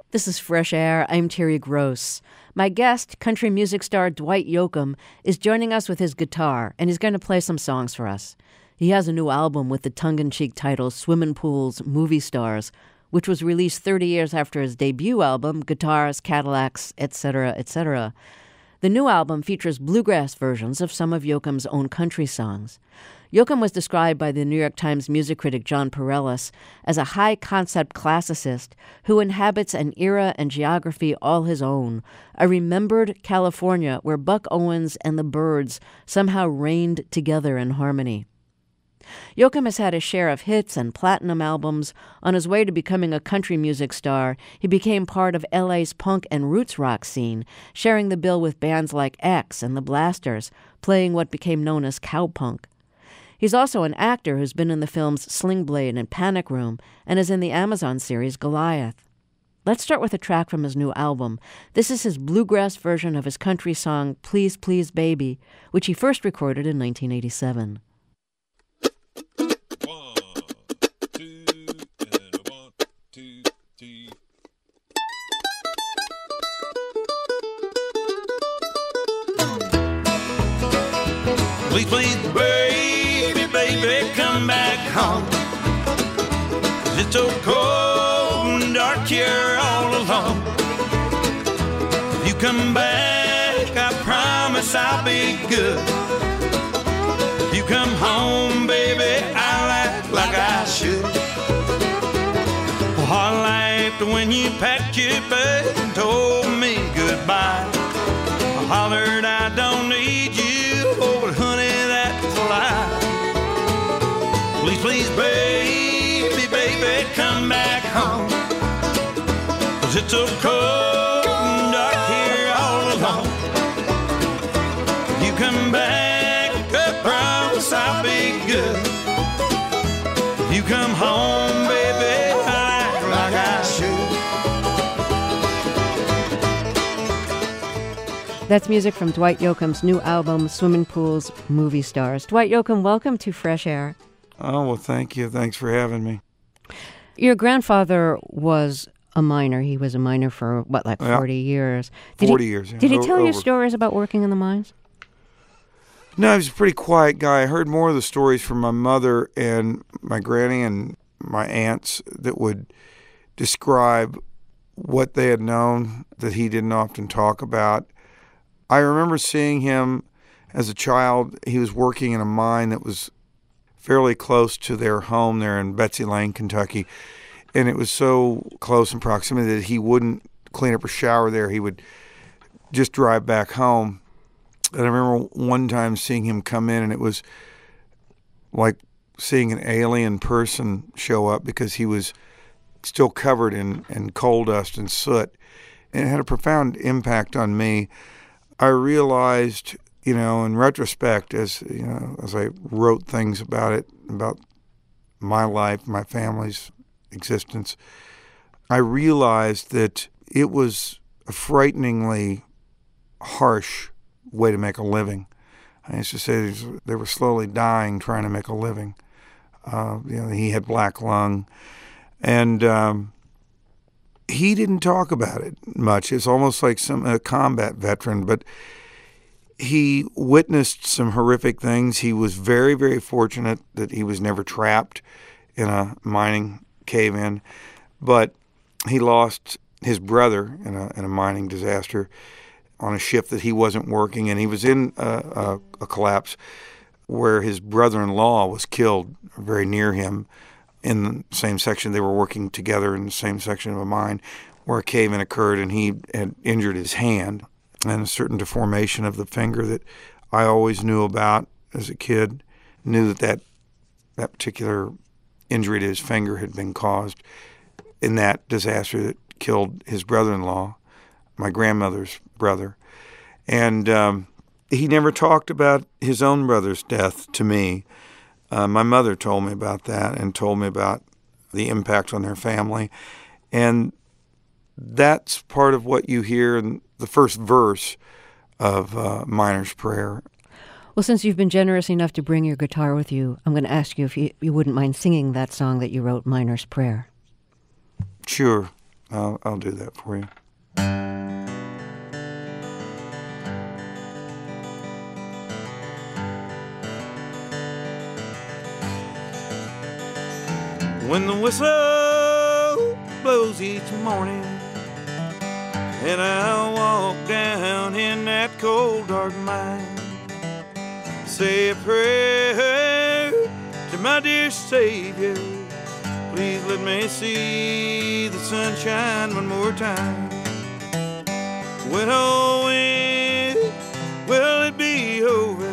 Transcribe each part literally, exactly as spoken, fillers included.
This is Fresh Air. I'm Terry Gross. My guest, country music star Dwight Yoakam, is joining us with his guitar, and he's going to play some songs for us. He has a new album with the tongue-in-cheek title Swimming Pools, Movie Stars, which was released thirty years after his debut album, Guitars, Cadillacs, et cetera, et cetera. The new album features bluegrass versions of some of Yoakam's own country songs. Yoakam was described by the New York Times music critic John Pareles as a high-concept classicist who inhabits an era and geography all his own, a remembered California where Buck Owens and the Byrds somehow reigned together in harmony. Yoakam has had a share of hits and platinum albums. On his way to becoming a country music star, he became part of L A's punk and roots rock scene, sharing the bill with bands like X and the Blasters, playing what became known as cowpunk. He's also an actor who's been in the films Sling Blade and Panic Room and is in the Amazon series Goliath. Let's start with a track from his new album. This is his bluegrass version of his country song Please Please Baby, which he first recorded in nineteen eighty-seven. One, two, and one, two, three. Please, please, baby, baby, come back home. 'Cause it's so cold and dark here all alone. If you come back, I promise I'll be good. If you come home, baby, I'll act like I should. Oh, I laughed when you packed your bag and told me goodbye. I hollered I don't need you, oh, but honey, that's a lie. Please, please, baby, baby, come back home. 'Cause it's so cold and dark here all alone. You come back, I promise I'll be good. You come home, baby, I act like I should. That's music from Dwight Yoakam's new album, Swimming Pools, Movie Stars. Dwight Yoakam, welcome to Fresh Air. Oh, well, thank you. Thanks for having me. Your grandfather was a miner. He was a miner for, what, like forty yeah. years? Did forty he, years, yeah. Did he o- tell over. you stories about working in the mines? No, he was a pretty quiet guy. I heard more of the stories from my mother and my granny and my aunts that would describe what they had known that he didn't often talk about. I remember seeing him as a child. He was working in a mine that was fairly close to their home there in Betsy Lane, Kentucky. And it was so close in proximity that he wouldn't clean up or shower there. He would just drive back home. And I remember one time seeing him come in, and it was like seeing an alien person show up because he was still covered in, in coal dust and soot. And it had a profound impact on me. I realized, you know, in retrospect, as you know, as I wrote things about it, about my life, my family's existence, I realized that it was a frighteningly harsh way to make a living. I used to say they were slowly dying trying to make a living. Uh, you know, he had black lung, and um, he didn't talk about it much. It's almost like some a combat veteran, but he witnessed some horrific things. He was very, very fortunate that he was never trapped in a mining cave-in, but he lost his brother in a in a mining disaster on a shift that he wasn't working, and he was in a, a, a collapse where his brother-in-law was killed very near him in the same section. They were working together in the same section of a mine where a cave-in occurred, and he had injured his hand and a certain deformation of the finger that I always knew about as a kid, knew that that, that particular injury to his finger had been caused in that disaster that killed his brother-in-law, my grandmother's brother. And um, he never talked about his own brother's death to me. Uh, my mother told me about that and told me about the impact on their family. And that's part of what you hear in the first verse of uh, Miner's Prayer. Well, since you've been generous enough to bring your guitar with you, I'm going to ask you if you, you wouldn't mind singing that song that you wrote, Miner's Prayer. Sure. I'll, I'll do that for you. When the whistle blows each morning and I walk down in that cold dark mine, say a prayer to my dear Savior, please let me see the sunshine one more time. When oh when will it be over?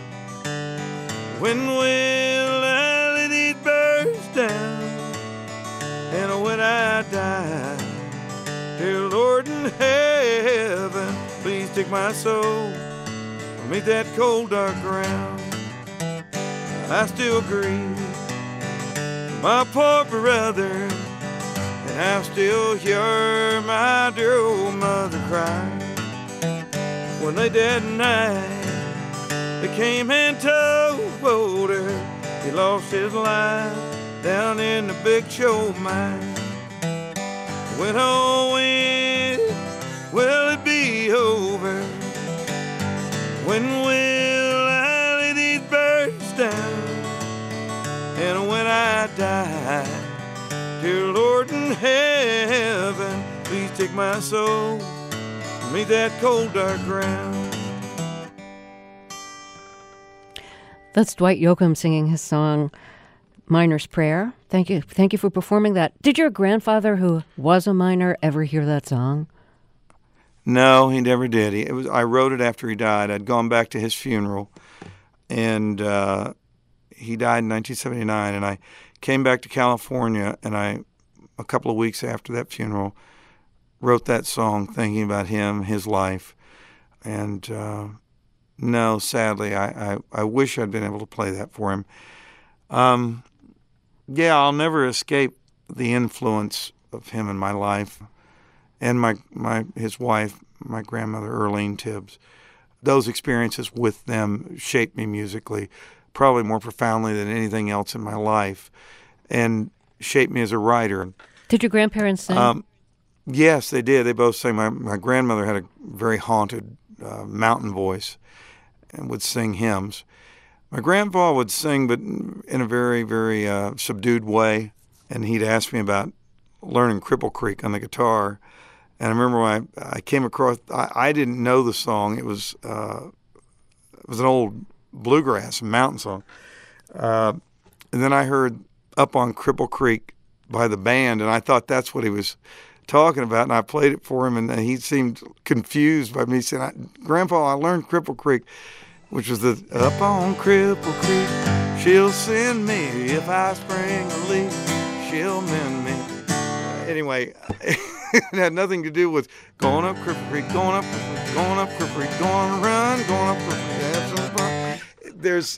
When will I let it burst down? And when I die, dear Lord in heaven, please take my soul from beneath that cold dark ground. I still grieve my poor brother, and I still hear my dear old mother cry. When they died night, they came and told her he lost his life down in the Big Show mine. When oh when will it be over? When will I let it burst down? And when I die, dear Lord in heaven, please take my soul from beneath that cold dark ground. That's Dwight Yoakam singing his song, Miner's Prayer. Thank you. Thank you for performing that. Did your grandfather, who was a miner, ever hear that song? No, he never did. He, it was, I wrote it after he died. I'd gone back to his funeral, and uh, he died in nineteen seventy-nine, and I came back to California, and I, a couple of weeks after that funeral, wrote that song thinking about him, his life. And uh, no, sadly, I, I, I wish I'd been able to play that for him. Um, yeah, I'll never escape the influence of him in my life, and my, my his wife, my grandmother, Earlene Tibbs. Those experiences with them shaped me musically, probably more profoundly than anything else in my life, and shaped me as a writer. Did your grandparents sing? Um, yes, they did. They both sang. My, my grandmother had a very haunted uh, mountain voice and would sing hymns. My grandpa would sing, but in a very, very uh, subdued way, and he'd ask me about learning Cripple Creek on the guitar. And I remember when I, I came across, I, I didn't know the song. It was uh, it was an old bluegrass mountain song. Uh, and then I heard Up on Cripple Creek by the band, and I thought that's what he was talking about. And I played it for him, and he seemed confused by me saying, Grandpa, I learned Cripple Creek, which was the Up on Cripple Creek, she'll send me. If I spring a leak, she'll mend me. Anyway, it had nothing to do with going up Cripple Creek, going up, going up Cripple Creek, going to run, going up Cripple Creek, have some fun. There's,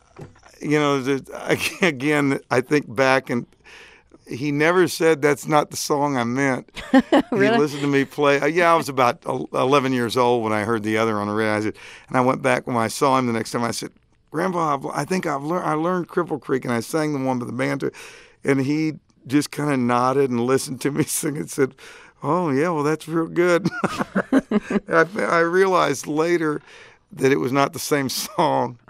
you know, there's, again, I think back, and he never said that's not the song I meant. Really? He listened to me play. Yeah, I was about eleven years old when I heard the other on the radio. I said, and I went back when I saw him the next time. I said, Grandpa, I've, I think I've learned. I learned Cripple Creek, and I sang the one with the band too. And he just kind of nodded and listened to me sing and said, oh, yeah, well, that's real good. I, I realized later that it was not the same song.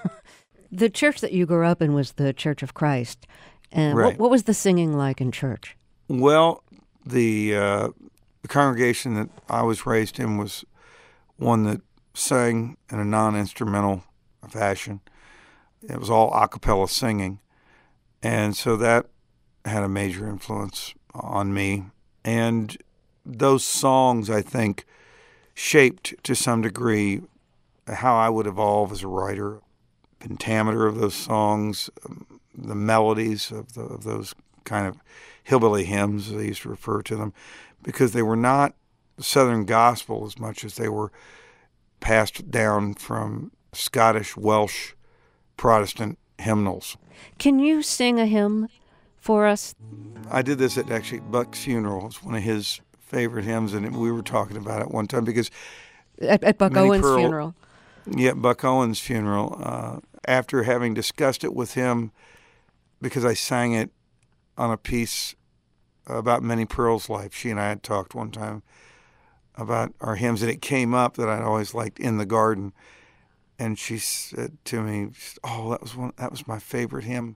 The church that you grew up in was the Church of Christ. And Right. what, what was the singing like in church? Well, the, uh, the congregation that I was raised in was one that sang in a non-instrumental fashion. It was all a cappella singing. And so that had a major influence on me. And those songs, I think, shaped to some degree how I would evolve as a writer. Pentameter of those songs, um, the melodies of, the, of those kind of hillbilly hymns, as they used to refer to them, because they were not Southern gospel as much as they were passed down from Scottish, Welsh, Protestant hymnals. Can you sing a hymn for us? I did this at actually Buck's funeral. It's one of his favorite hymns, and we were talking about it one time because At, at Buck Minnie Owens' Pearl- funeral. Yeah, Buck Owens' funeral. Uh, after having discussed it with him, because I sang it on a piece about Minnie Pearl's life. She and I had talked one time about our hymns, and it came up that I'd always liked "In the Garden." And she said to me, "Oh, that was one. That was my favorite hymn."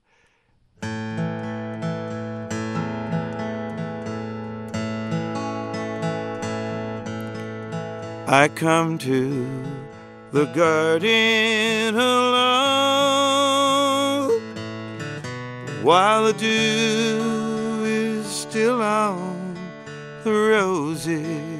I come to the garden alone while the dew is still on the roses,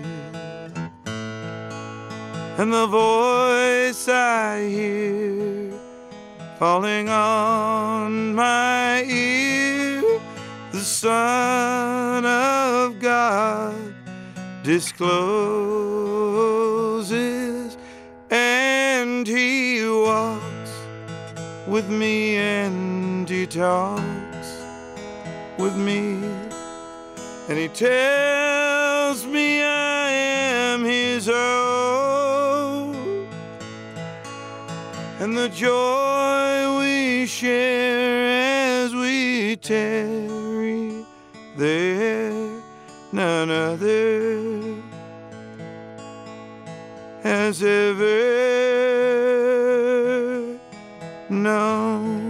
and the voice I hear falling on my ear, the Son of God discloses, and he walks with me and he talks with me, and he tells me I am his own, and the joy we share as we tarry there, none other has ever known.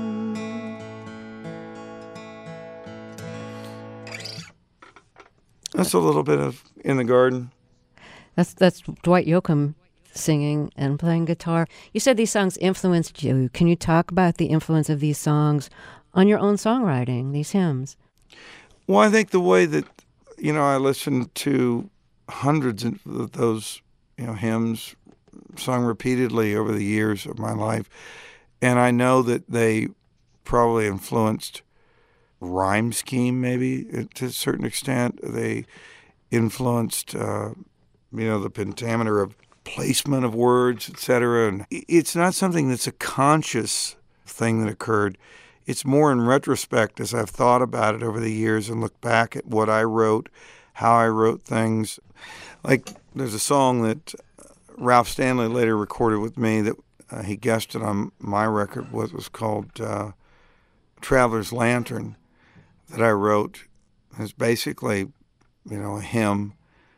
That's a little bit of In the Garden. That's that's Dwight Yoakam singing and playing guitar. You said these songs influenced you. Can you talk about the influence of these songs on your own songwriting, these hymns? Well, I think the way that, you know, I listened to hundreds of those, you know, hymns sung repeatedly over the years of my life, and I know that they probably influenced rhyme scheme, maybe to a certain extent. They influenced, uh, you know, the pentameter of placement of words, et cetera. And it's not something that's a conscious thing that occurred. It's more in retrospect as I've thought about it over the years and look back at what I wrote, how I wrote things. Like there's a song that Ralph Stanley later recorded with me that uh, he guested on my record, what was called uh, Traveler's Lantern, that I wrote. It's basically, you know, a hymn.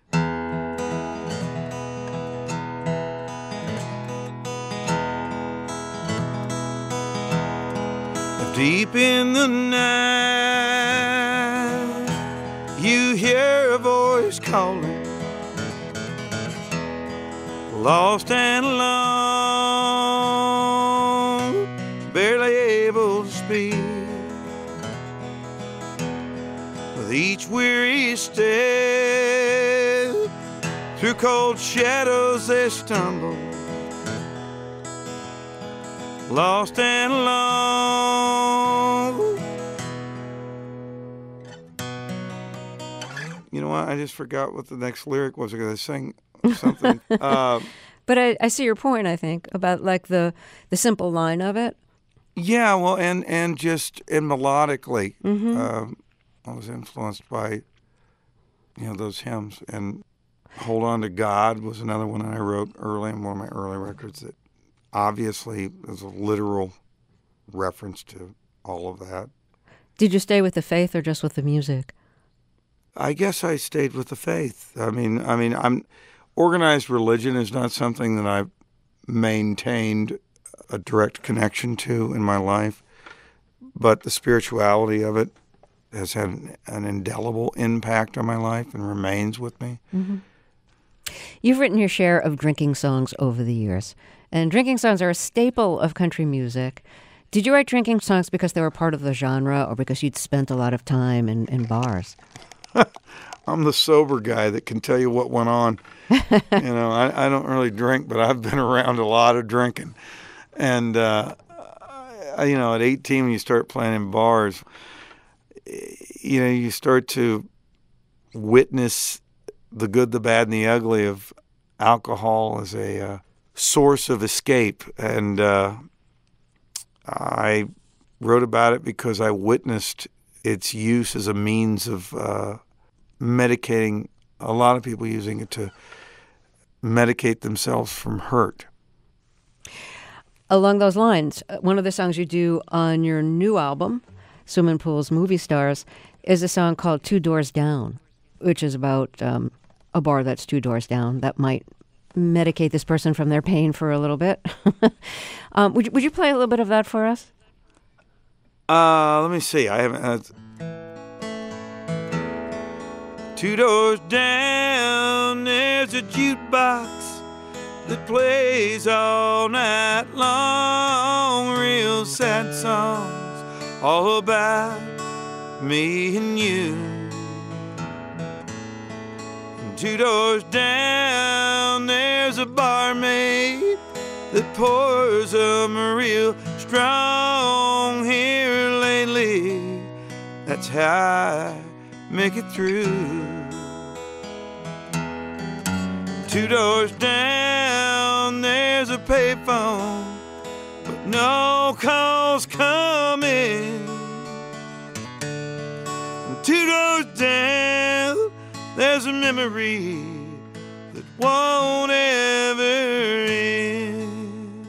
Deep in the night, you hear a voice calling, lost and alone, barely able to speak. With each weary step, through cold shadows they stumble, lost and alone. You know what? I just forgot what the next lyric was. I was going to sing something. uh, but I, I see your point, I think, about like the, the simple line of it. Yeah, well, and, and just and melodically, Mm-hmm. uh, I was influenced by, you know, those hymns. And Hold On to God was another one I wrote early in one of my early records that obviously is a literal reference to all of that. Did you stay with the faith or just with the music? I guess I stayed with the faith. I mean, I mean, I'm organized religion is not something that I've maintained a direct connection to in my life, but the spirituality of it has had an, an indelible impact on my life and remains with me. Mm-hmm. You've written your share of drinking songs over the years, and drinking songs are a staple of country music. Did you write drinking songs because they were part of the genre or because you'd spent a lot of time in, in bars? I'm the sober guy that can tell you what went on. you know, I, I don't really drink, but I've been around a lot of drinking. And, uh, I, you know, at eighteen, when you start playing in bars, you know, you start to witness the good, the bad, and the ugly of alcohol as a uh, source of escape. And uh, I wrote about it because I witnessed its use as a means of uh, medicating, a lot of people using it to medicate themselves from hurt. Along those lines, one of the songs you do on your new album, Swimming Pools, Movie Stars, is a song called Two Doors Down, which is about um, a bar that's two doors down that might medicate this person from their pain for a little bit. um, would, you, would you play a little bit of that for us? Uh, let me see. I haven't. Uh, two doors down, there's a jukebox that plays all night long. Real sad songs, all about me and you. And two doors down, there's a barmaid that pours them real strong. Here lately, that's how I make it through. Two doors down, there's a payphone, but no calls coming. And two doors down, there's a memory that won't ever end.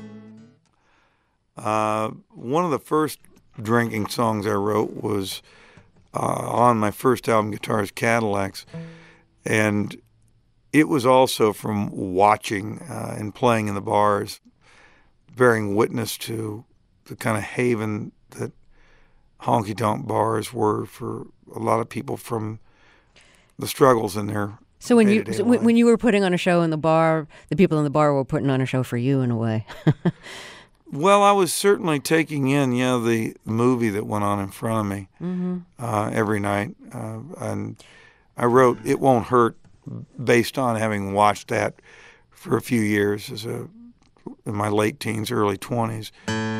Uh, one of the first drinking songs I wrote was uh, on my first album, Guitars Cadillacs, and it was also from watching uh, and playing in the bars, bearing witness to the kind of haven that honky-tonk bars were for a lot of people from the struggles in their So when you day-to-day so when, life. when you were putting on a show in the bar, the people in the bar were putting on a show for you in a way. Well, I was certainly taking in, you know, the movie that went on in front of me Mm-hmm. uh, every night. Uh, and I wrote It Won't Hurt based on having watched that for a few years as a in my late teens, early twenties.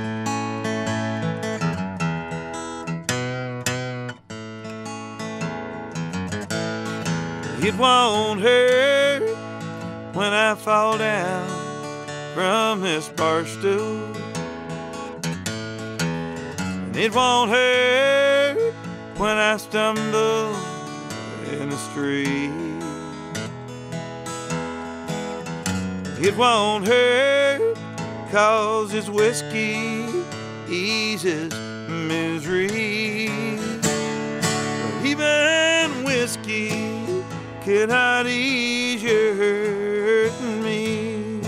It won't hurt when I fall down from this bar stool. And it won't hurt when I stumble in the street. It won't hurt 'cause this whiskey eases misery. But even whiskey cannot ease your hurting me.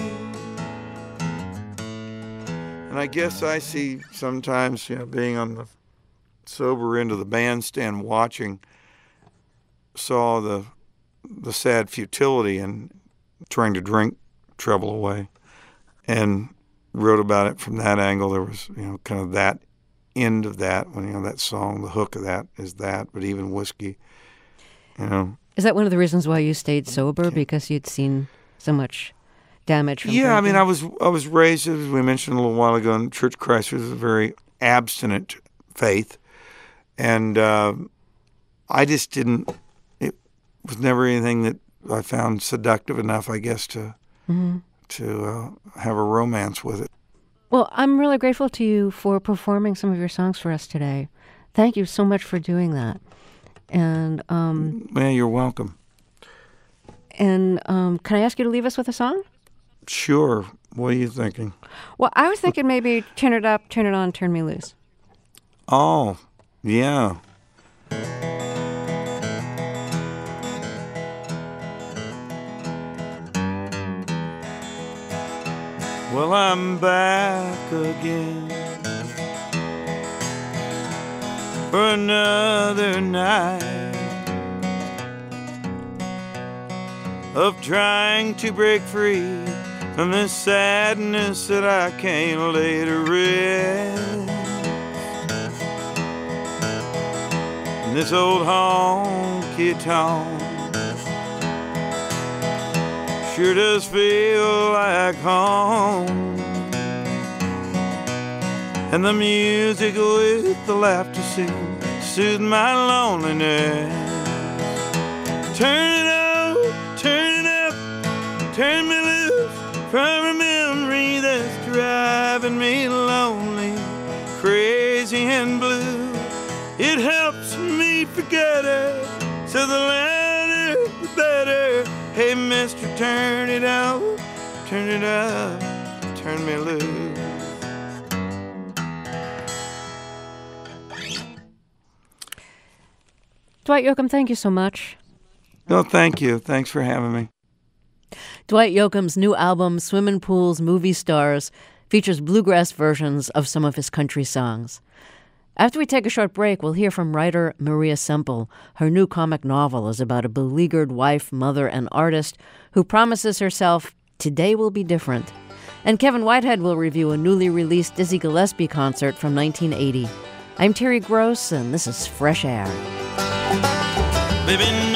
And I guess I see sometimes, you know, being on the sober end of the bandstand watching, saw the the sad futility in trying to drink trouble away, and wrote about it from that angle. There was, you know, kind of that end of that, when, you know, that song, the hook of that is that, but even whiskey, you know. Is that one of the reasons why you stayed sober, because you'd seen so much damage from Yeah, I mean, drinking? I was I was raised, as we mentioned a little while ago, in Church Christ was a very abstinent faith, and uh, I just didn't. It was never anything that I found seductive enough, I guess, to Mm-hmm. to uh, have a romance with it. Well, I'm really grateful to you for performing some of your songs for us today. Thank you so much for doing that. And um, Yeah, you're welcome. and um, can I ask you to leave us with a song? Sure. What are you thinking? Well, I was thinking maybe Turn It Up, Turn It On, Turn Me Loose. Oh, yeah. Well, I'm back again for another night of trying to break free from this sadness that I can't lay to rest. And this old honky-tonk sure does feel like home. And the music with the laughter sing soothe my loneliness. Turn it up, turn it up, turn me loose from a memory that's driving me lonely, crazy and blue. It helps me forget it, so the louder the better. Hey, mister, turn it up, turn it up, turn me loose. Dwight Yoakam, thank you so much. No, thank you. Thanks for having me. Dwight Yoakam's new album, Swimming Pools, Movie Stars, features bluegrass versions of some of his country songs. After we take a short break, we'll hear from writer Maria Semple. Her new comic novel is about a beleaguered wife, mother, and artist who promises herself, today will be different. And Kevin Whitehead will review a newly released Dizzy Gillespie concert from nineteen eighty. I'm Terry Gross, and this is Fresh Air. Living